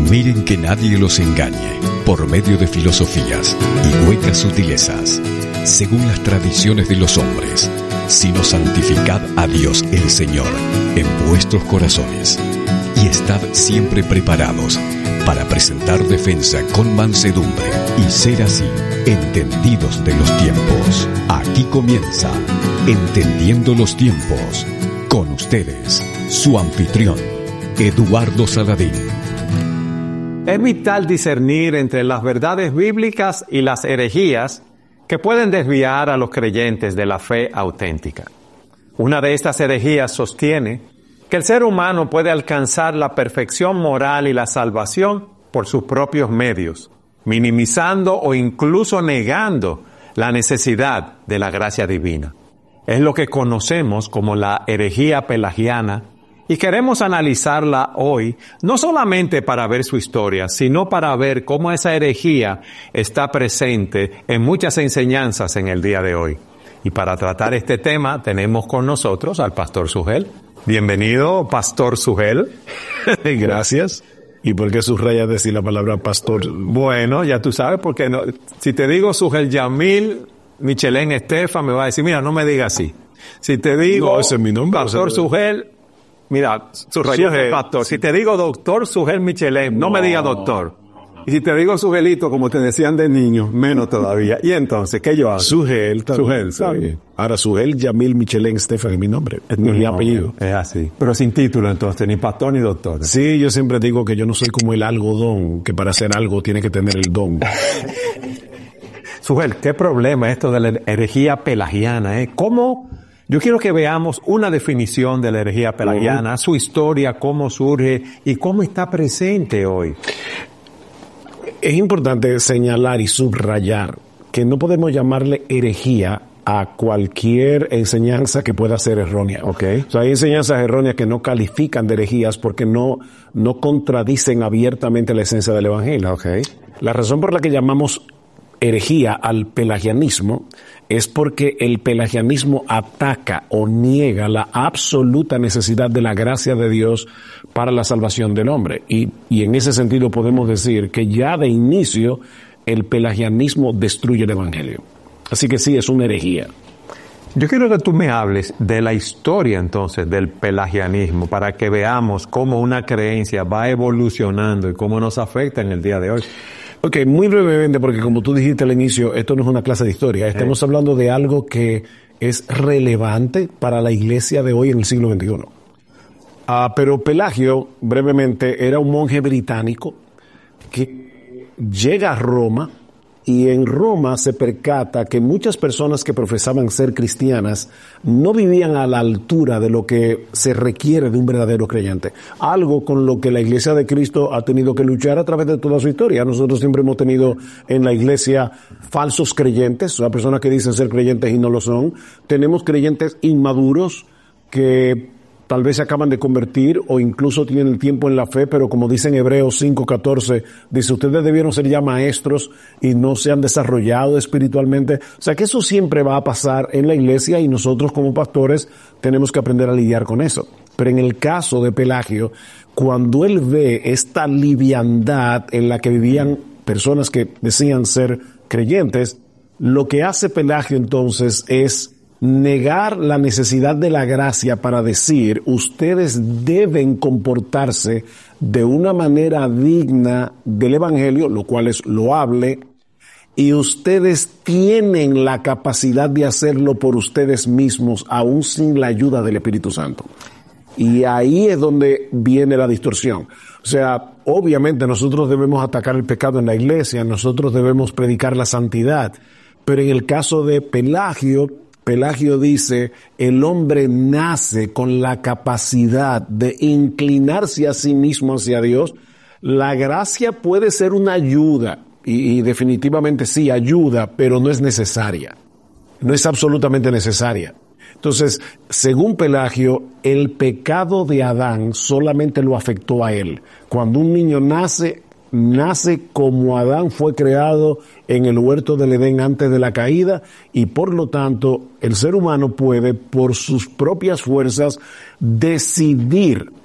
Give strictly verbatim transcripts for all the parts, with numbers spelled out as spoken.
Miren que nadie los engañe por medio de filosofías y huecas sutilezas, según las tradiciones de los hombres, sino santificad a Dios el Señor en vuestros corazones, y estad siempre preparados para presentar defensa con mansedumbre y ser así entendidos de los tiempos. Aquí comienza Entendiendo los Tiempos, con ustedes, su anfitrión, Eduardo Saladín. Es vital discernir entre las verdades bíblicas y las herejías que pueden desviar a los creyentes de la fe auténtica. Una de estas herejías sostiene que el ser humano puede alcanzar la perfección moral y la salvación por sus propios medios, minimizando o incluso negando la necesidad de la gracia divina. Es lo que conocemos como la herejía pelagiana, y queremos analizarla hoy, no solamente para ver su historia, sino para ver cómo esa herejía está presente en muchas enseñanzas en el día de hoy. Y para tratar este tema tenemos con nosotros al Pastor Sugel. Bienvenido, Pastor Sugel. Gracias. ¿Y por qué subrayas decir la palabra pastor? Bueno, ya tú sabes, porque no, si te digo Sugel Yamil Michelén Estefa, me va a decir, mira, no me digas así. Si te digo no, ese es mi nombre, Pastor o sea, Sugel, mira, subrayas pastor. Si te digo doctor Sugel Michelén, no, no me digas doctor. Y si te digo Sugelito, como te decían de niño, menos todavía. Y entonces, ¿qué yo hago? Sugel, Sugel, ¿sabes? Ahora, Sugel Yamil Michelén Estefan es mi nombre, es mi no, apellido. Es así. Pero sin título, entonces, ni pastor ni doctor. Sí, yo siempre digo que yo no soy como el algodón, que para hacer algo tiene que tener el don. Sugel, ¿qué problema esto de la herejía pelagiana? ¿eh? ¿Cómo? Yo quiero que veamos una definición de la herejía pelagiana, uh-huh. su historia, cómo surge y cómo está presente hoy. Es importante señalar y subrayar que no podemos llamarle herejía a cualquier enseñanza que pueda ser errónea. Okay. O sea, hay enseñanzas erróneas que no califican de herejías porque no, no contradicen abiertamente la esencia del Evangelio. Okay. La razón por la que llamamos herejía al pelagianismo es porque el pelagianismo ataca o niega la absoluta necesidad de la gracia de Dios para la salvación del hombre. Y, y en ese sentido podemos decir que ya de inicio el pelagianismo destruye el Evangelio. Así que sí, es una herejía. Yo quiero que tú me hables de la historia entonces del pelagianismo para que veamos cómo una creencia va evolucionando y cómo nos afecta en el día de hoy. Ok, muy brevemente, porque como tú dijiste al inicio, esto no es una clase de historia. Estamos eh. hablando de algo que es relevante para la iglesia de hoy en el siglo veintiuno. Ah, pero Pelagio, brevemente, era un monje británico que llega a Roma y en Roma se percata que muchas personas que profesaban ser cristianas no vivían a la altura de lo que se requiere de un verdadero creyente. Algo con lo que la Iglesia de Cristo ha tenido que luchar a través de toda su historia. Nosotros siempre hemos tenido en la Iglesia falsos creyentes, o sea, personas que dicen ser creyentes y no lo son. Tenemos creyentes inmaduros que tal vez se acaban de convertir o incluso tienen tiempo en la fe, pero como dice en Hebreos cinco catorce, dice, ustedes debieron ser ya maestros y no se han desarrollado espiritualmente. O sea que eso siempre va a pasar en la iglesia y nosotros como pastores tenemos que aprender a lidiar con eso. Pero en el caso de Pelagio, cuando él ve esta liviandad en la que vivían personas que decían ser creyentes, lo que hace Pelagio entonces es negar la necesidad de la gracia para decir, ustedes deben comportarse de una manera digna del Evangelio, lo cual es loable, y ustedes tienen la capacidad de hacerlo por ustedes mismos, aún sin la ayuda del Espíritu Santo. Y ahí es donde viene la distorsión. O sea, obviamente nosotros debemos atacar el pecado en la iglesia, nosotros debemos predicar la santidad, pero en el caso de Pelagio, Pelagio dice, el hombre nace con la capacidad de inclinarse a sí mismo hacia Dios. La gracia puede ser una ayuda, y, y definitivamente sí, ayuda, pero no es necesaria. No es absolutamente necesaria. Entonces, según Pelagio, el pecado de Adán solamente lo afectó a él. Cuando un niño nace, nace como Adán fue creado en el huerto del Edén antes de la caída, y por lo tanto el ser humano puede por sus propias fuerzas decidir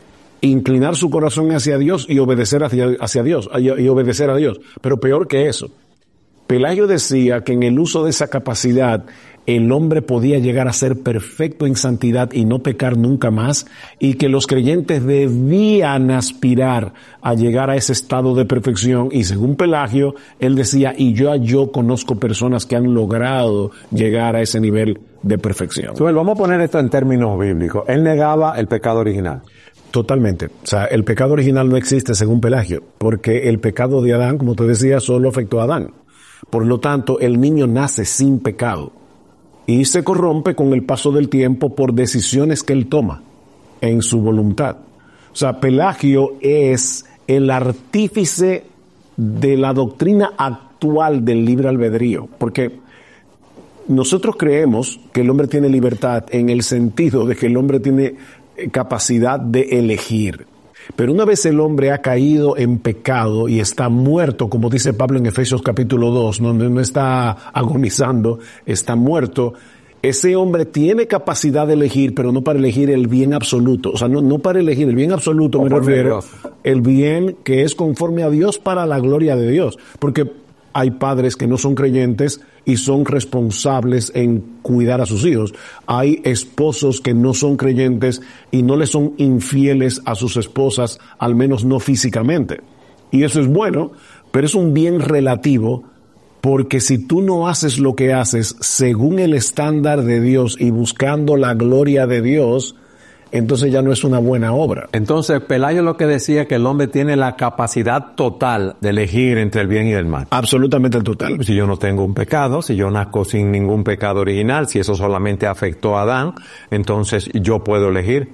inclinar su corazón hacia Dios y obedecer hacia, hacia Dios, y, y obedecer a Dios. Pero peor que eso, Pelagio decía que en el uso de esa capacidad el hombre podía llegar a ser perfecto en santidad y no pecar nunca más, y que los creyentes debían aspirar a llegar a ese estado de perfección. Y según Pelagio, él decía, y yo yo conozco personas que han logrado llegar a ese nivel de perfección. Suel, vamos a poner esto en términos bíblicos. Él negaba el pecado original. Totalmente. O sea, el pecado original no existe según Pelagio, porque el pecado de Adán, como te decía, solo afectó a Adán. Por lo tanto, el niño nace sin pecado y se corrompe con el paso del tiempo por decisiones que él toma en su voluntad. O sea, Pelagio es el artífice de la doctrina actual del libre albedrío, porque nosotros creemos que el hombre tiene libertad en el sentido de que el hombre tiene capacidad de elegir. Pero una vez el hombre ha caído en pecado y está muerto, como dice Pablo en Efesios capítulo dos, no, no está agonizando, está muerto, ese hombre tiene capacidad de elegir, pero no para elegir el bien absoluto. O sea, no, no para elegir el bien absoluto, me refiero el bien que es conforme a Dios para la gloria de Dios. Porque hay padres que no son creyentes y son responsables en cuidar a sus hijos. Hay esposos que no son creyentes y no le son infieles a sus esposas, al menos no físicamente. Y eso es bueno, pero es un bien relativo, porque si tú no haces lo que haces según el estándar de Dios y buscando la gloria de Dios, entonces ya no es una buena obra. Entonces, Pelagio lo que decía que el hombre tiene la capacidad total de elegir entre el bien y el mal. Absolutamente total. Si yo no tengo un pecado, si yo nazco sin ningún pecado original, si eso solamente afectó a Adán, entonces yo puedo elegir.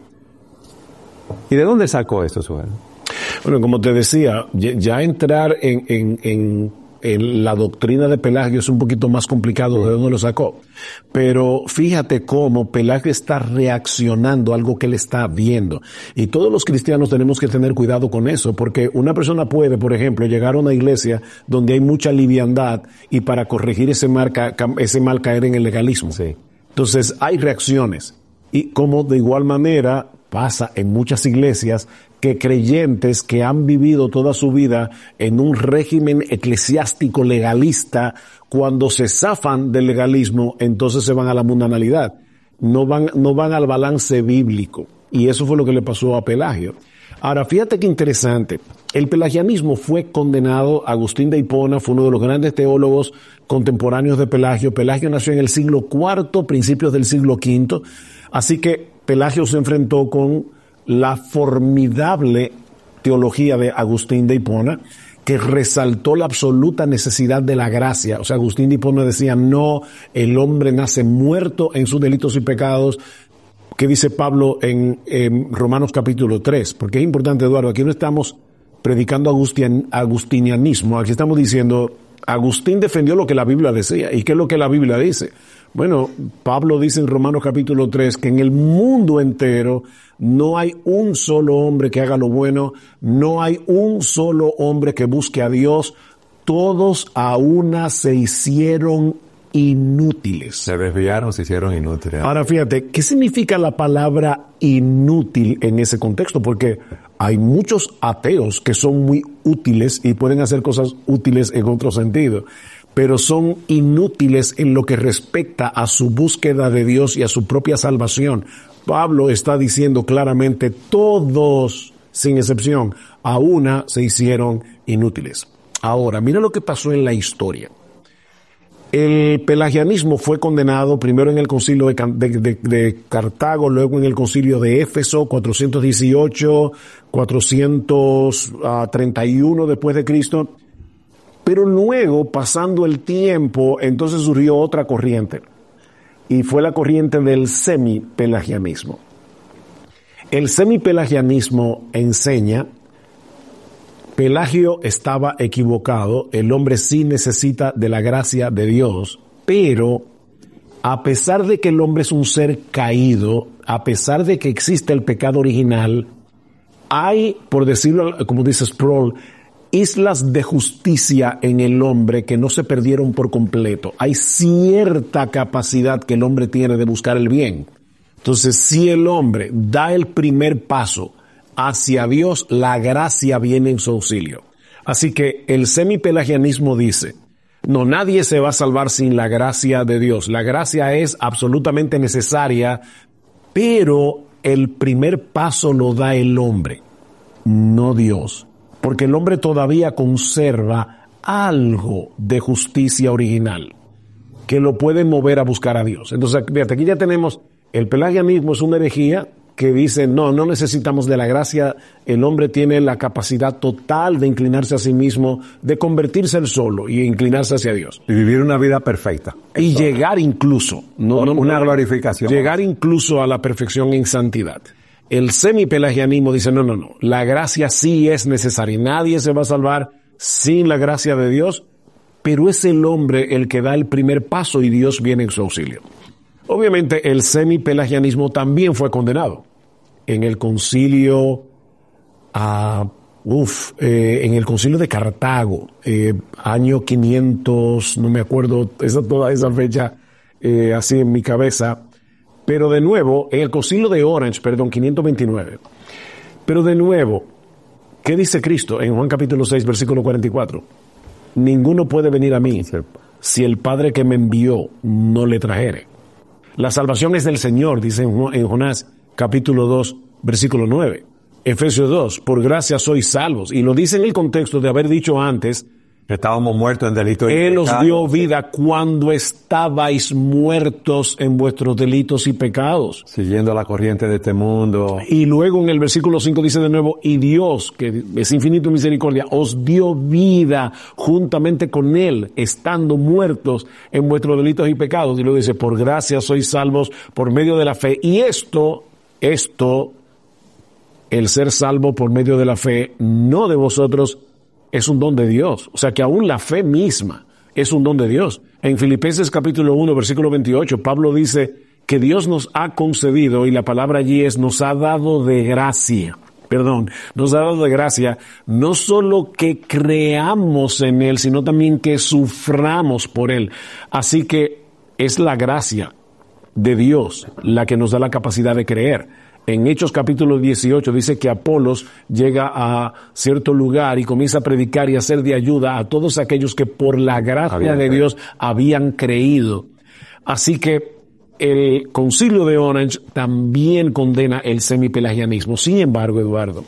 ¿Y de dónde sacó esto, Suel? Bueno, como te decía, ya entrar en, en, en En la doctrina de Pelagio es un poquito más complicado de dónde lo sacó. Pero fíjate cómo Pelagio está reaccionando a algo que él está viendo. Y todos los cristianos tenemos que tener cuidado con eso, porque una persona puede, por ejemplo, llegar a una iglesia donde hay mucha liviandad y para corregir ese mal, ese mal caer en el legalismo. Sí. Entonces hay reacciones. Y como de igual manera pasa en muchas iglesias, que creyentes que han vivido toda su vida en un régimen eclesiástico legalista, cuando se zafan del legalismo, entonces se van a la mundanalidad. No van, no van al balance bíblico. Y eso fue lo que le pasó a Pelagio. Ahora, fíjate qué interesante. El pelagianismo fue condenado. Agustín de Hipona fue uno de los grandes teólogos contemporáneos de Pelagio. Pelagio nació en el siglo cuarto, principios del siglo quinto. Así que Pelagio se enfrentó con la formidable teología de Agustín de Hipona, que resaltó la absoluta necesidad de la gracia. O sea, Agustín de Hipona decía, no, el hombre nace muerto en sus delitos y pecados, que dice Pablo en, en Romanos capítulo tres. Porque es importante, Eduardo, aquí no estamos predicando agustin, agustinianismo, aquí estamos diciendo, Agustín defendió lo que la Biblia decía. ¿Y qué es lo que la Biblia dice? Bueno, Pablo dice en Romanos capítulo tres que en el mundo entero no hay un solo hombre que haga lo bueno, no hay un solo hombre que busque a Dios, todos a una se hicieron inútiles. Se desviaron, se hicieron inútiles. Ahora fíjate, ¿qué significa la palabra inútil en ese contexto? Porque hay muchos ateos que son muy útiles y pueden hacer cosas útiles en otro sentido, pero son inútiles en lo que respecta a su búsqueda de Dios y a su propia salvación. Pablo está diciendo claramente, todos, sin excepción, a una se hicieron inútiles. Ahora, mira lo que pasó en la historia. El pelagianismo fue condenado primero en el concilio de, de, de, de Cartago, luego en el concilio de Éfeso, cuatrocientos dieciocho, cuatrocientos treinta y uno después de Cristo. Pero luego, pasando el tiempo, entonces surgió otra corriente. Y fue la corriente del semipelagianismo. El semipelagianismo enseña, Pelagio estaba equivocado, el hombre sí necesita de la gracia de Dios, pero a pesar de que el hombre es un ser caído, a pesar de que existe el pecado original, hay, por decirlo como dice Sproul, islas de justicia en el hombre que no se perdieron por completo. Hay cierta capacidad que el hombre tiene de buscar el bien. Entonces, si el hombre da el primer paso hacia Dios, la gracia viene en su auxilio. Así que el semipelagianismo dice, no, nadie se va a salvar sin la gracia de Dios. La gracia es absolutamente necesaria, pero el primer paso lo da el hombre, no Dios. Porque el hombre todavía conserva algo de justicia original que lo puede mover a buscar a Dios. Entonces, fíjate, aquí ya tenemos, el pelagianismo es una herejía que dice, no, no necesitamos de la gracia, el hombre tiene la capacidad total de inclinarse a sí mismo, de convertirse él solo y inclinarse hacia Dios. Y vivir una vida perfecta. Y Eso. llegar incluso, no, no, una glorificación. Llegar incluso a la perfección en santidad. El semipelagianismo dice, no, no, no, la gracia sí es necesaria, nadie se va a salvar sin la gracia de Dios, pero es el hombre el que da el primer paso y Dios viene en su auxilio. Obviamente el semipelagianismo también fue condenado en el concilio, uh, uf, eh, en el concilio de Cartago, eh, año quinientos, no me acuerdo esa, toda esa fecha eh, así en mi cabeza, pero de nuevo, en el concilio de Orange, perdón, quinientos veintinueve, pero de nuevo, ¿qué dice Cristo en Juan capítulo seis, versículo cuarenta y cuatro? Ninguno puede venir a mí si el Padre que me envió no le trajere. La salvación es del Señor, dice en Jonás capítulo dos, versículo nueve. Efesios dos, por gracia sois salvos. Y lo dice en el contexto de haber dicho antes, estábamos muertos en delitos y Él pecados. os dio vida cuando estabais muertos en vuestros delitos y pecados. Siguiendo la corriente de este mundo. Y luego en el versículo cinco dice de nuevo, y Dios, que es infinito en misericordia, os dio vida juntamente con Él, estando muertos en vuestros delitos y pecados. Y luego dice, por gracia sois salvos por medio de la fe. Y esto, esto, el ser salvo por medio de la fe, no de vosotros, es un don de Dios. O sea que aún la fe misma es un don de Dios. En Filipenses capítulo uno, versículo veintiocho, Pablo dice que Dios nos ha concedido, y la palabra allí es, nos ha dado de gracia. Perdón, nos ha dado de gracia, no solo que creamos en Él, sino también que suframos por Él. Así que es la gracia de Dios la que nos da la capacidad de creer. En Hechos capítulo dieciocho dice que Apolos llega a cierto lugar y comienza a predicar y a ser de ayuda a todos aquellos que por la gracia Había de Dios habían creído. Así que el concilio de Orange también condena el semipelagianismo. Sin embargo, Eduardo,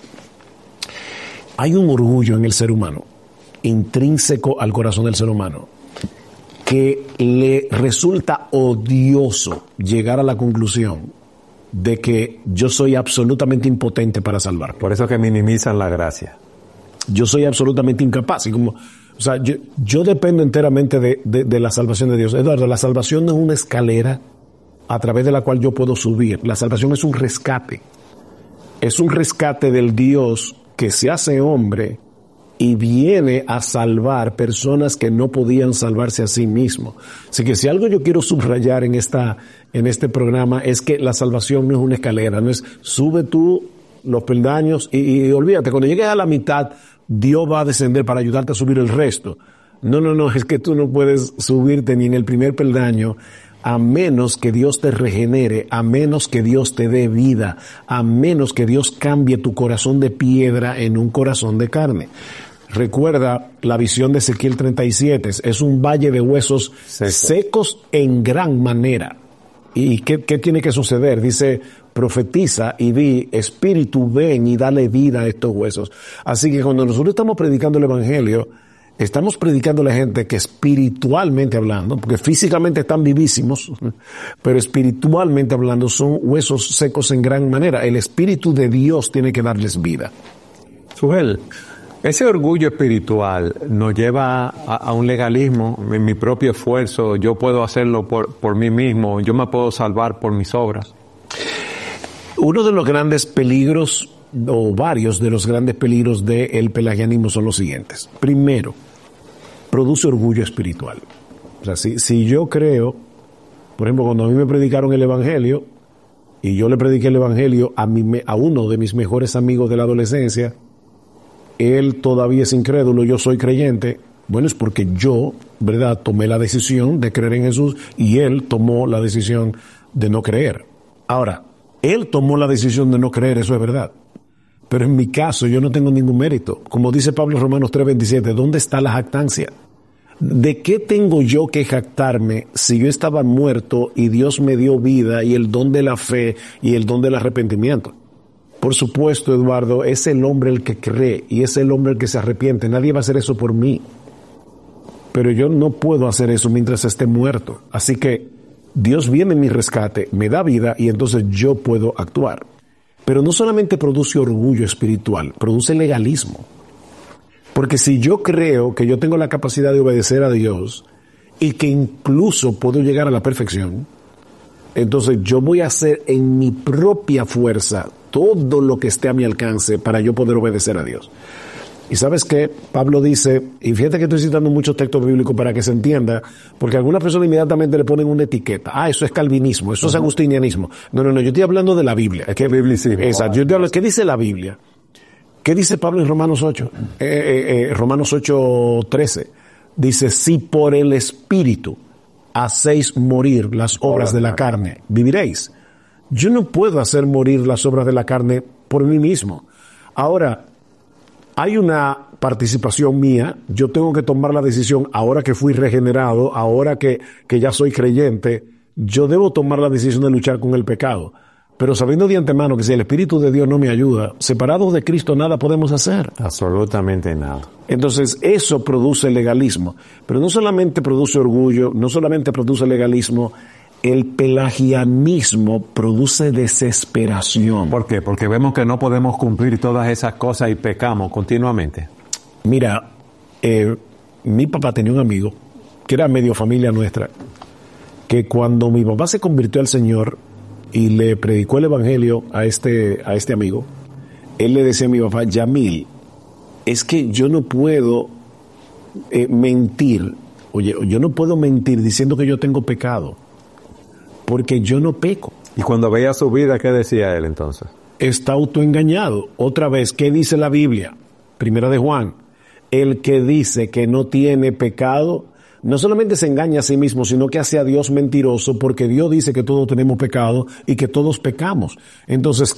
hay un orgullo en el ser humano, intrínseco al corazón del ser humano, que le resulta odioso llegar a la conclusión de que yo soy absolutamente impotente para salvar. Por eso que minimizan la gracia. Yo soy absolutamente incapaz. Y como, o sea, yo, yo dependo enteramente de, de, de la salvación de Dios. Eduardo, la salvación no es una escalera a través de la cual yo puedo subir. La salvación es un rescate. Es un rescate del Dios que se hace hombre y viene a salvar personas que no podían salvarse a sí mismo. Así que si algo yo quiero subrayar en esta, en este programa es que la salvación no es una escalera, no es sube tú los peldaños y, y olvídate, cuando llegues a la mitad, Dios va a descender para ayudarte a subir el resto. No, no, no, es que tú no puedes subirte ni en el primer peldaño a menos que Dios te regenere, a menos que Dios te dé vida, a menos que Dios cambie tu corazón de piedra en un corazón de carne. Recuerda la visión de Ezequiel treinta y siete, es un valle de huesos secos, secos en gran manera. ¿Y qué, qué tiene que suceder? Dice, profetiza y di, Espíritu, ven y dale vida a estos huesos. Así que cuando nosotros estamos predicando el Evangelio, estamos predicando a la gente que espiritualmente hablando, porque físicamente están vivísimos, pero espiritualmente hablando son huesos secos en gran manera. El Espíritu de Dios tiene que darles vida. Sujel, ese orgullo espiritual nos lleva a, a un legalismo, en mi propio esfuerzo, yo puedo hacerlo por, por mí mismo, yo me puedo salvar por mis obras. Uno de los grandes peligros, o varios de los grandes peligros del pelagianismo son los siguientes. Primero, produce orgullo espiritual. O sea, si, si yo creo, por ejemplo, cuando a mí me predicaron el Evangelio, y yo le prediqué el Evangelio a, mi, a uno de mis mejores amigos de la adolescencia, él todavía es incrédulo, yo soy creyente, bueno, es porque yo, ¿verdad?, tomé la decisión de creer en Jesús y él tomó la decisión de no creer. Ahora, él tomó la decisión de no creer, eso es verdad. Pero en mi caso yo no tengo ningún mérito. Como dice Pablo en Romanos tres veintisiete, ¿dónde está la jactancia? ¿De qué tengo yo que jactarme si yo estaba muerto y Dios me dio vida y el don de la fe y el don del arrepentimiento? Por supuesto, Eduardo, es el hombre el que cree y es el hombre el que se arrepiente. Nadie va a hacer eso por mí. Pero yo no puedo hacer eso mientras esté muerto. Así que Dios viene en mi rescate, me da vida y entonces yo puedo actuar. Pero no solamente produce orgullo espiritual, produce legalismo. Porque si yo creo que yo tengo la capacidad de obedecer a Dios y que incluso puedo llegar a la perfección, entonces yo voy a hacer en mi propia fuerza todo lo que esté a mi alcance para yo poder obedecer a Dios. Y ¿sabes qué? Pablo dice, y fíjate que estoy citando muchos textos bíblicos para que se entienda, porque algunas personas inmediatamente le ponen una etiqueta. Ah, eso es calvinismo, eso uh-huh. es agustinianismo. No, no, no, yo estoy hablando de la Biblia. Es que, exacto, yo estoy hablando, ¿qué dice la Biblia? ¿Qué dice Pablo en Romanos ocho? Eh, eh, eh, Romanos ocho trece. Dice, si por el Espíritu hacéis morir las obras de la carne, viviréis. Yo no puedo hacer morir las obras de la carne por mí mismo. Ahora, hay una participación mía, yo tengo que tomar la decisión, ahora que fui regenerado, ahora que, que ya soy creyente, yo debo tomar la decisión de luchar con el pecado. Pero sabiendo de antemano que si el Espíritu de Dios no me ayuda, separados de Cristo nada podemos hacer. Absolutamente nada. Entonces eso produce legalismo. Pero no solamente produce orgullo, no solamente produce legalismo, el pelagianismo produce desesperación. ¿Por qué? Porque vemos que no podemos cumplir todas esas cosas y pecamos continuamente. Mira, eh, mi papá tenía un amigo que era medio familia nuestra, que cuando mi papá se convirtió al Señor y le predicó el evangelio a este, a este amigo, él le decía a mi papá, Yamil, es que yo no puedo eh, mentir, oye, yo no puedo mentir diciendo que yo tengo pecado, porque yo no peco. Y cuando veía su vida, ¿qué decía él entonces? Está autoengañado. Otra vez, ¿qué dice la Biblia? Primera de Juan, el que dice que no tiene pecado, no solamente se engaña a sí mismo, sino que hace a Dios mentiroso, porque Dios dice que todos tenemos pecado y que todos pecamos. Entonces,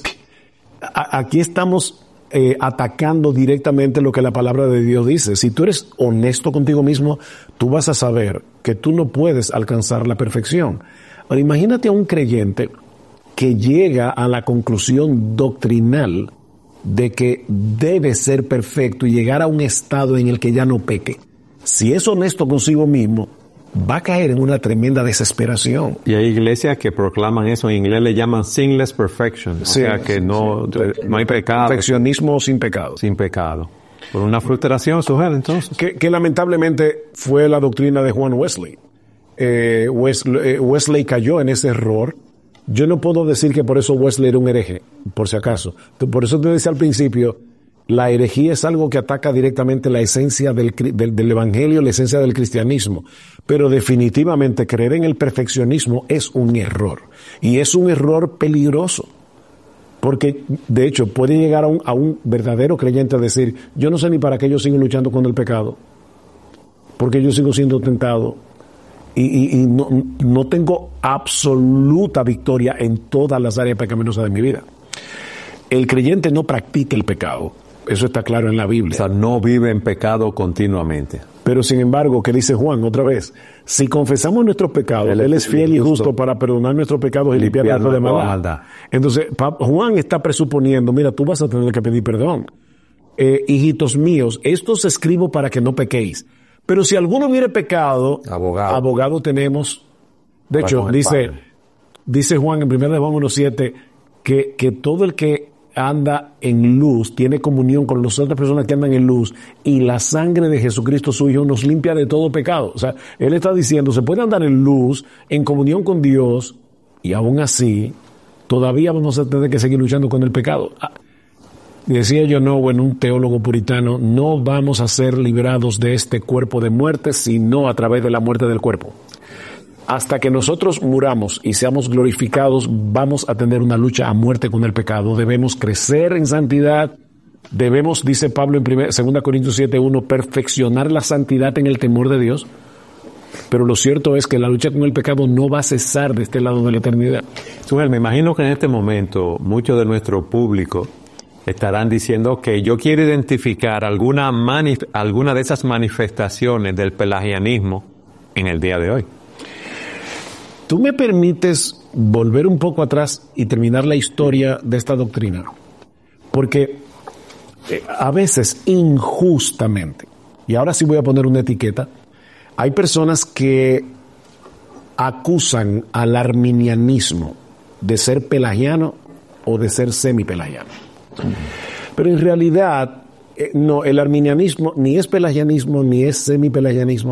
a- aquí estamos eh, atacando directamente lo que la palabra de Dios dice. Si tú eres honesto contigo mismo, tú vas a saber que tú no puedes alcanzar la perfección. Ahora, imagínate a un creyente que llega a la conclusión doctrinal de que debe ser perfecto y llegar a un estado en el que ya no peque. Si es honesto consigo mismo, va a caer en una tremenda desesperación. Y hay iglesias que proclaman eso, en inglés le llaman sinless perfection, Sí, o sea que no, sí. no hay pecado. Perfeccionismo sin pecado. Sin pecado. Por una frustración surge entonces. Que, que lamentablemente fue la doctrina de Juan Wesley. Eh, Wesley. Wesley cayó en ese error. Yo no puedo decir que por eso Wesley era un hereje, por si acaso. Por eso te decía al principio, la herejía es algo que ataca directamente la esencia del, del, del evangelio, la esencia del cristianismo. Pero definitivamente creer en el perfeccionismo es un error. Y es un error peligroso. Porque, de hecho, puede llegar a un, a un verdadero creyente a decir, yo no sé ni para qué yo sigo luchando con el pecado. Porque yo sigo siendo tentado. Y, y, y no, no tengo absoluta victoria en todas las áreas pecaminosas de mi vida. El creyente no practica el pecado. Eso está claro en la Biblia. O sea, no vive en pecado continuamente. Pero sin embargo, ¿qué dice Juan otra vez? Si confesamos nuestros pecados, Él, Él es fiel y justo para perdonar nuestros pecados y limpiar nuestra maldad. maldad. Entonces, Juan está presuponiendo, mira, tú vas a tener que pedir perdón. Eh, hijitos míos, esto os escribo para que no pequéis. Pero si alguno hubiere pecado, abogado, abogado tenemos. De para hecho, dice, dice Juan en primera de Juan uno siete que, que todo el que anda en luz tiene comunión con las otras personas que andan en luz y la sangre de Jesucristo su Hijo nos limpia de todo pecado. O sea, Él está diciendo, se puede andar en luz, en comunión con Dios y aún así todavía vamos a tener que seguir luchando con el pecado. Decía yo, no, bueno, un teólogo puritano, no vamos a ser liberados de este cuerpo de muerte, sino a través de la muerte del cuerpo. Hasta que nosotros muramos y seamos glorificados, vamos a tener una lucha a muerte con el pecado. Debemos crecer en santidad, debemos, dice Pablo en segunda Corintios siete uno, perfeccionar la santidad en el temor de Dios. Pero lo cierto es que la lucha con el pecado no va a cesar de este lado de la eternidad. Sugel, me imagino que en este momento mucho de nuestro público estarán diciendo que yo quiero identificar alguna, manif- alguna de esas manifestaciones del pelagianismo en el día de hoy. ¿Tú me permites volver un poco atrás y terminar la historia de esta doctrina? Porque eh, a veces injustamente, y ahora sí voy a poner una etiqueta, hay personas que acusan al arminianismo de ser pelagiano o de ser semipelagiano. Pero en realidad, eh, no, el arminianismo ni es pelagianismo ni es semipelagianismo,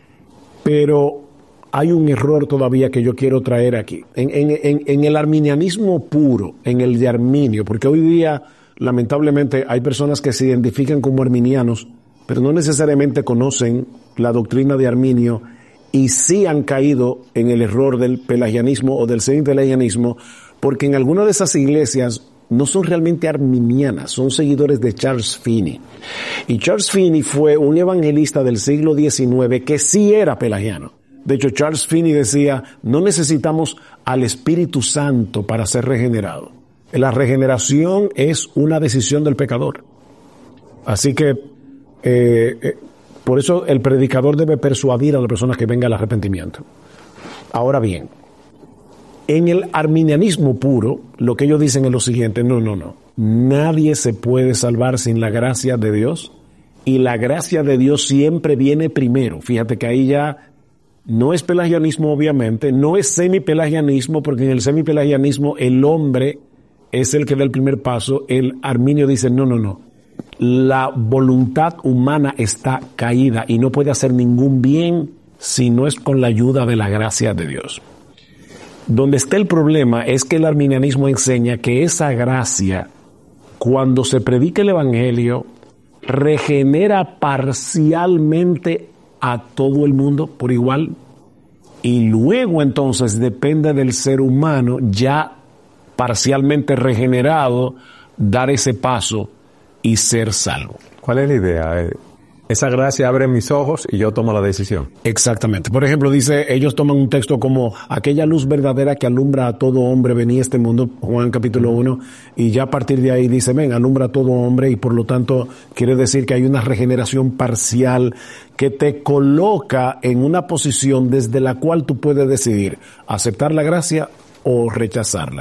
pero hay un error todavía que yo quiero traer aquí. En, en, en, en el arminianismo puro, en el de Arminio, porque hoy día, lamentablemente, hay personas que se identifican como arminianos, pero no necesariamente conocen la doctrina de Arminio y sí han caído en el error del pelagianismo o del semipelagianismo, porque en algunas de esas iglesias no son realmente arminianas, son seguidores de Charles Finney. Y Charles Finney fue un evangelista del siglo diecinueve que sí era pelagiano. De hecho, Charles Finney decía, no necesitamos al Espíritu Santo para ser regenerado. La regeneración es una decisión del pecador. Así que, eh, eh, por eso el predicador debe persuadir a las personas que vengan al arrepentimiento. Ahora bien, en el arminianismo puro, lo que ellos dicen es lo siguiente, no, no, no. Nadie se puede salvar sin la gracia de Dios, y la gracia de Dios siempre viene primero. Fíjate que ahí ya no es pelagianismo, obviamente, no es semipelagianismo, porque en el semipelagianismo el hombre es el que da el primer paso. El Arminio dice, no, no, no. La voluntad humana está caída y no puede hacer ningún bien si no es con la ayuda de la gracia de Dios. Donde está el problema es que el arminianismo enseña que esa gracia, cuando se predica el evangelio, regenera parcialmente a todo el mundo por igual, y luego entonces depende del ser humano ya parcialmente regenerado dar ese paso y ser salvo. ¿Cuál es la idea? Esa gracia abre mis ojos y yo tomo la decisión. Exactamente. Por ejemplo, dice, ellos toman un texto como aquella luz verdadera que alumbra a todo hombre venía a este mundo, Juan capítulo uno, y ya a partir de ahí dice, ven, alumbra a todo hombre, y por lo tanto quiere decir que hay una regeneración parcial que te coloca en una posición desde la cual tú puedes decidir aceptar la gracia o rechazarla.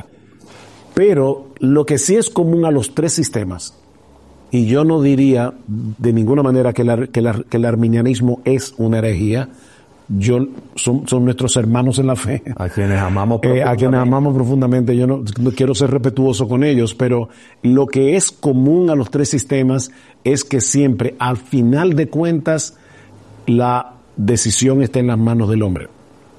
Pero lo que sí es común a los tres sistemas, y yo no diría de ninguna manera que, la, que, la, que el arminianismo es una herejía. Yo, son, son nuestros hermanos en la fe. A quienes amamos profundamente. Eh, a quienes amamos profundamente. Yo no, no quiero ser respetuoso con ellos, pero lo que es común a los tres sistemas es que siempre, al final de cuentas, la decisión está en las manos del hombre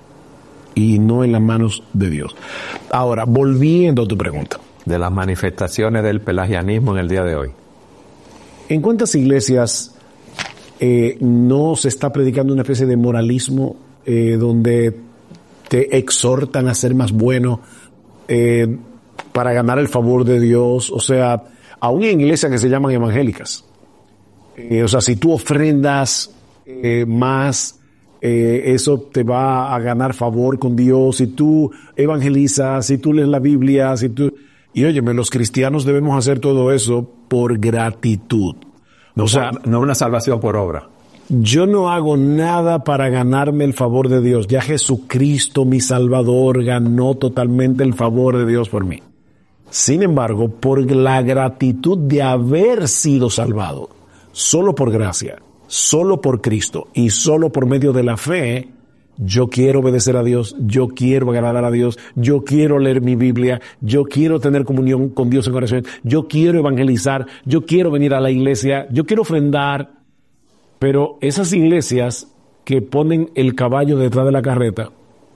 y no en las manos de Dios. Ahora, volviendo a tu pregunta. De las manifestaciones del pelagianismo en el día de hoy. ¿En cuántas iglesias eh, no se está predicando una especie de moralismo eh, donde te exhortan a ser más bueno eh, para ganar el favor de Dios? O sea, aún en iglesias que se llaman evangélicas. Eh, o sea, si tú ofrendas eh, más, eh, eso te va a ganar favor con Dios. Si tú evangelizas, si tú lees la Biblia, si tú... Y óyeme, los cristianos debemos hacer todo eso por gratitud. No, o sea, no una salvación por obra. Yo no hago nada para ganarme el favor de Dios. Ya Jesucristo, mi Salvador, ganó totalmente el favor de Dios por mí. Sin embargo, por la gratitud de haber sido salvado, solo por gracia, solo por Cristo y solo por medio de la fe, yo quiero obedecer a Dios, yo quiero agradar a Dios, yo quiero leer mi Biblia, yo quiero tener comunión con Dios en oración, yo quiero evangelizar, yo quiero venir a la iglesia, yo quiero ofrendar. Pero esas iglesias que ponen el caballo detrás de la carreta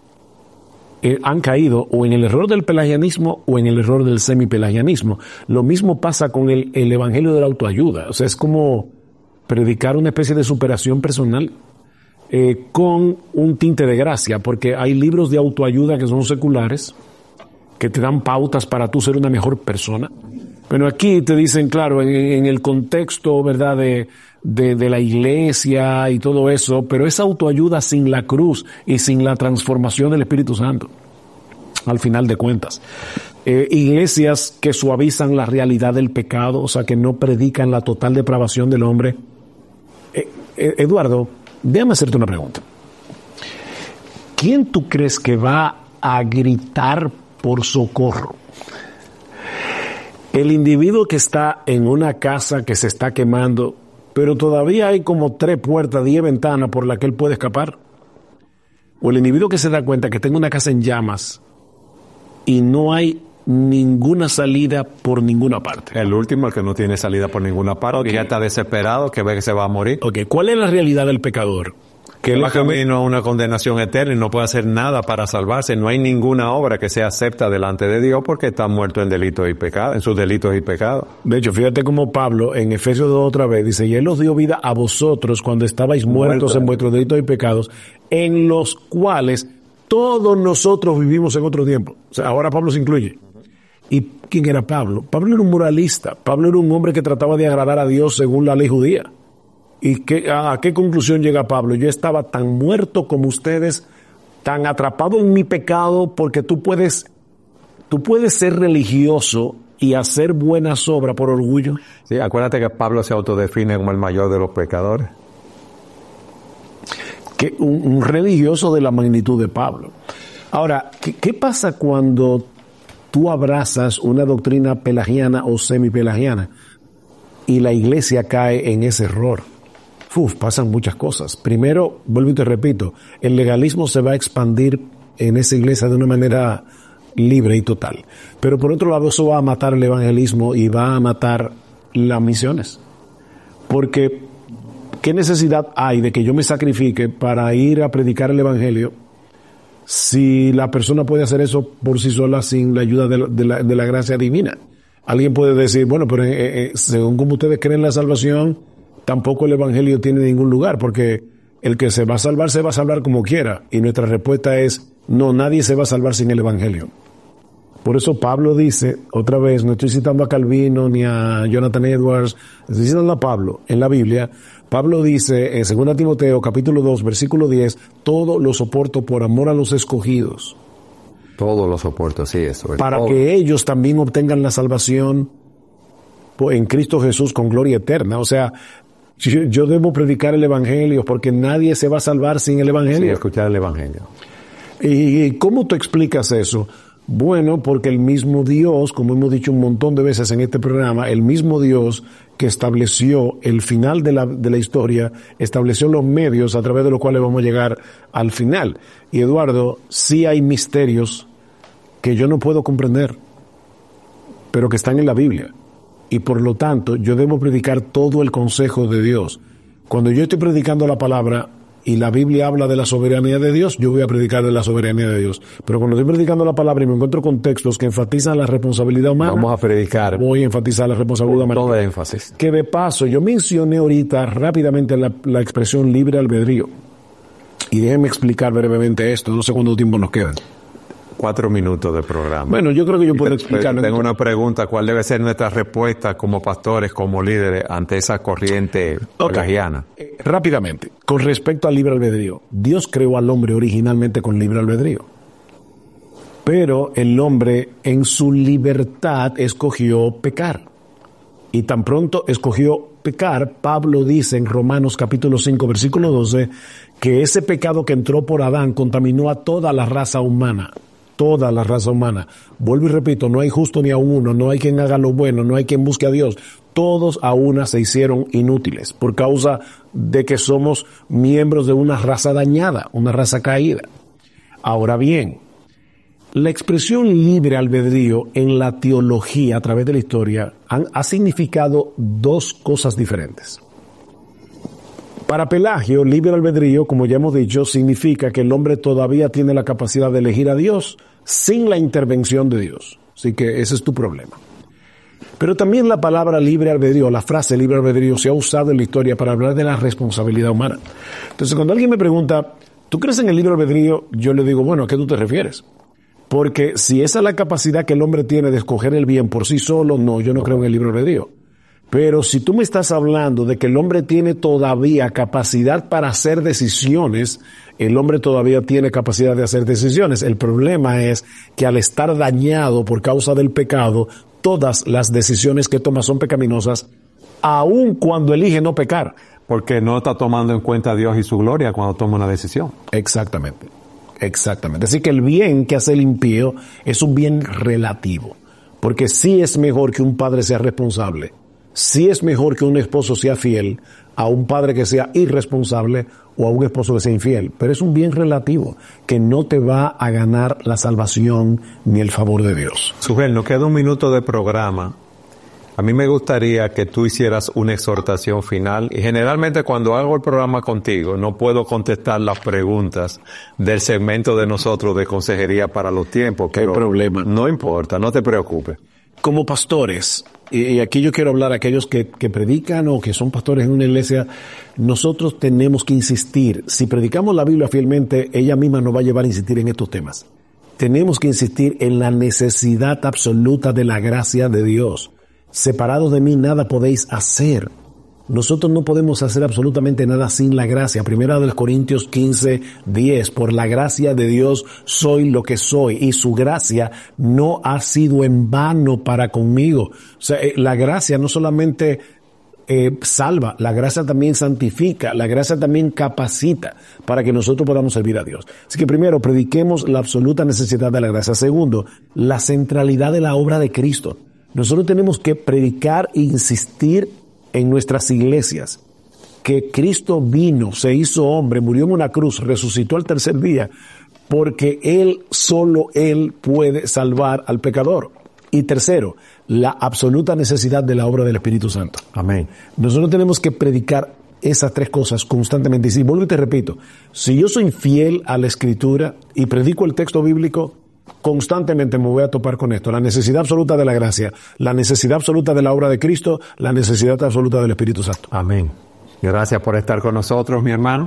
eh, han caído o en el error del pelagianismo o en el error del semipelagianismo. Lo mismo pasa con el, el evangelio de la autoayuda. O sea, es como predicar una especie de superación personal. Eh, con un tinte de gracia, porque hay libros de autoayuda que son seculares, que te dan pautas para tú ser una mejor persona. Pero aquí te dicen, claro, en, en el contexto, ¿verdad?, de, de, de la iglesia y todo eso, pero esa autoayuda sin la cruz y sin la transformación del Espíritu Santo, al final de cuentas. eh, iglesias que suavizan la realidad del pecado, o sea, que no predican la total depravación del hombre. Eh, eh, Eduardo, déjame hacerte una pregunta. ¿Quién tú crees que va a gritar por socorro? El individuo que está en una casa que se está quemando, pero todavía hay como tres puertas, diez ventanas por las que él puede escapar. O el individuo que se da cuenta que tengo una casa en llamas y no hay ninguna salida por ninguna parte. El último, el que no tiene salida por ninguna parte, okay. Que ya está desesperado, que ve que se va a morir. Ok, ¿cuál es la realidad del pecador? Que él va camino a una condenación eterna y no puede hacer nada para salvarse. No hay ninguna obra que se acepta delante de Dios porque está muerto en delitos y pecados, en sus delitos y pecados. De hecho, fíjate cómo Pablo en Efesios dos otra vez dice, y él os dio vida a vosotros cuando estabais muertos Muerto. en vuestros delitos y pecados, en los cuales todos nosotros vivimos en otro tiempo. O sea, ahora Pablo se incluye. ¿Y quién era Pablo? Pablo era un moralista. Pablo era un hombre que trataba de agradar a Dios según la ley judía. ¿Y qué, a, a qué conclusión llega Pablo? Yo estaba tan muerto como ustedes, tan atrapado en mi pecado, porque tú puedes, tú puedes ser religioso y hacer buenas obras por orgullo. Sí, acuérdate que Pablo se autodefine como el mayor de los pecadores. Que un, un religioso de la magnitud de Pablo. Ahora, ¿qué, qué pasa cuando tú abrazas una doctrina pelagiana o semipelagiana y la iglesia cae en ese error? Uf, pasan muchas cosas. Primero, vuelvo y te repito, el legalismo se va a expandir en esa iglesia de una manera libre y total. Pero por otro lado, eso va a matar el evangelismo y va a matar las misiones. Porque, ¿qué necesidad hay de que yo me sacrifique para ir a predicar el evangelio si la persona puede hacer eso por sí sola sin la ayuda de la, de la, de la gracia divina? Alguien puede decir, bueno, pero eh, eh, según como ustedes creen la salvación, tampoco el evangelio tiene ningún lugar, porque el que se va a salvar se va a salvar como quiera. Y nuestra respuesta es, no, nadie se va a salvar sin el evangelio. Por eso Pablo dice, otra vez, no estoy citando a Calvino ni a Jonathan Edwards, estoy citando a Pablo en la Biblia. Pablo dice en segunda Timoteo capítulo dos versículo diez, todo lo soporto por amor a los escogidos. Todo lo soporto, sí, eso es. Para todo. Que ellos también obtengan la salvación en Cristo Jesús con gloria eterna. O sea, yo, yo debo predicar el evangelio porque nadie se va a salvar sin el evangelio. Sin escuchar el evangelio. ¿Y cómo tú explicas eso? Bueno, porque el mismo Dios, como hemos dicho un montón de veces en este programa, el mismo Dios que estableció el final de la, de la historia, estableció los medios a través de los cuales vamos a llegar al final. Y Eduardo, sí hay misterios que yo no puedo comprender, pero que están en la Biblia. Y por lo tanto, yo debo predicar todo el consejo de Dios. Cuando yo estoy predicando la palabra y la Biblia habla de la soberanía de Dios, yo voy a predicar de la soberanía de Dios. Pero cuando estoy predicando la palabra y me encuentro con textos que enfatizan la responsabilidad humana, vamos a predicar. Voy a enfatizar la responsabilidad humana. Todo énfasis. Que de paso, yo mencioné ahorita rápidamente la, la expresión libre albedrío. Y déjenme explicar brevemente esto. No sé cuánto tiempo nos queda. Cuatro minutos de programa. Bueno, yo creo que yo puedo explicar. Tengo una pregunta. ¿Cuál debe ser nuestra respuesta como pastores, como líderes, ante esa corriente pelagiana? Okay. Eh, rápidamente, con respecto al libre albedrío. Dios creó al hombre originalmente con libre albedrío. Pero el hombre en su libertad escogió pecar. Y tan pronto escogió pecar, Pablo dice en Romanos capítulo cinco, versículo doce, que ese pecado que entró por Adán contaminó a toda la raza humana. Toda la raza humana. Vuelvo y repito, no hay justo ni a uno, no hay quien haga lo bueno, no hay quien busque a Dios. Todos a una se hicieron inútiles por causa de que somos miembros de una raza dañada, una raza caída. Ahora bien, la expresión libre albedrío en la teología a través de la historia han, ha significado dos cosas diferentes. Para Pelagio, libre albedrío, como ya hemos dicho, significa que el hombre todavía tiene la capacidad de elegir a Dios sin la intervención de Dios. Así que ese es tu problema. Pero también la palabra libre albedrío, la frase libre albedrío, se ha usado en la historia para hablar de la responsabilidad humana. Entonces, cuando alguien me pregunta, ¿tú crees en el libre albedrío? Yo le digo, bueno, ¿a qué tú te refieres? Porque si esa es la capacidad que el hombre tiene de escoger el bien por sí solo, no, yo no creo en el libre albedrío. Pero si tú me estás hablando de que el hombre tiene todavía capacidad para hacer decisiones, el hombre todavía tiene capacidad de hacer decisiones. El problema es que al estar dañado por causa del pecado, todas las decisiones que toma son pecaminosas, aun cuando elige no pecar. Porque no está tomando en cuenta a Dios y su gloria cuando toma una decisión. Exactamente, exactamente. Así que el bien que hace el impío es un bien relativo. Porque sí es mejor que un padre sea responsable, sí es mejor que un esposo sea fiel a un padre que sea irresponsable o a un esposo que sea infiel. Pero es un bien relativo que no te va a ganar la salvación ni el favor de Dios. Sujel, nos queda un minuto de programa. A mí me gustaría que tú hicieras una exhortación final y generalmente cuando hago el programa contigo no puedo contestar las preguntas del segmento de nosotros de consejería para los tiempos. ¿Qué problema? No importa, no te preocupes. Como pastores, y aquí yo quiero hablar a aquellos que, que predican o que son pastores en una iglesia, nosotros tenemos que insistir. Si predicamos la Biblia fielmente, ella misma nos va a llevar a insistir en estos temas. Tenemos que insistir en la necesidad absoluta de la gracia de Dios. Separados de mí nada podéis hacer. Nosotros no podemos hacer absolutamente nada sin la gracia. Primera de los Corintios quince, diez. Por la gracia de Dios soy lo que soy y su gracia no ha sido en vano para conmigo. O sea, la gracia no solamente eh, salva, la gracia también santifica, la gracia también capacita para que nosotros podamos servir a Dios. Así que primero, prediquemos la absoluta necesidad de la gracia. Segundo, la centralidad de la obra de Cristo. Nosotros tenemos que predicar e insistir en nuestras iglesias que Cristo vino, se hizo hombre, murió en una cruz, resucitó al tercer día, porque Él, solo Él puede salvar al pecador. Y tercero, la absoluta necesidad de la obra del Espíritu Santo. Amén. Nosotros tenemos que predicar esas tres cosas constantemente. Y si vuelvo y te repito, si yo soy fiel a la Escritura y predico el texto bíblico, constantemente me voy a topar con esto, la necesidad absoluta de la gracia, la necesidad absoluta de la obra de Cristo, la necesidad absoluta del Espíritu Santo. Amén. Gracias por estar con nosotros, mi hermano.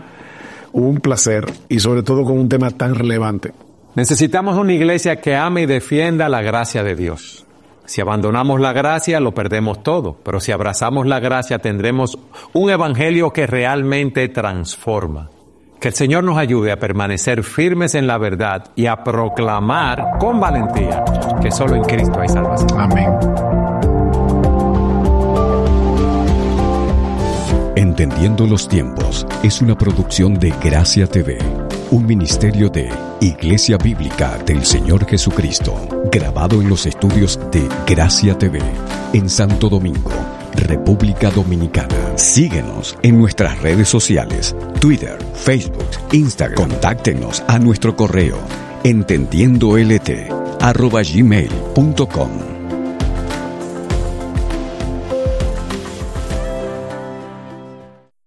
Un placer y sobre todo con un tema tan relevante. Necesitamos una iglesia que ame y defienda la gracia de Dios. Si abandonamos la gracia, lo perdemos todo, pero si abrazamos la gracia, tendremos un evangelio que realmente transforma. Que el Señor nos ayude a permanecer firmes en la verdad y a proclamar con valentía que solo en Cristo hay salvación. Amén. Entendiendo los tiempos es una producción de Gracia T V, un ministerio de Iglesia Bíblica del Señor Jesucristo, grabado en los estudios de Gracia T V en Santo Domingo, República Dominicana. Síguenos en nuestras redes sociales, Twitter, Facebook, Instagram. Contáctenos a nuestro correo entendiendolt arroba gmail punto com.